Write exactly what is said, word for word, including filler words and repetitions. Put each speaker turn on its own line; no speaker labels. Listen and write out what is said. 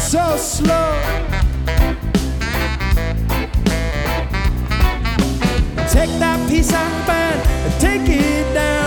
so slow. Take that piece and burn and take it down.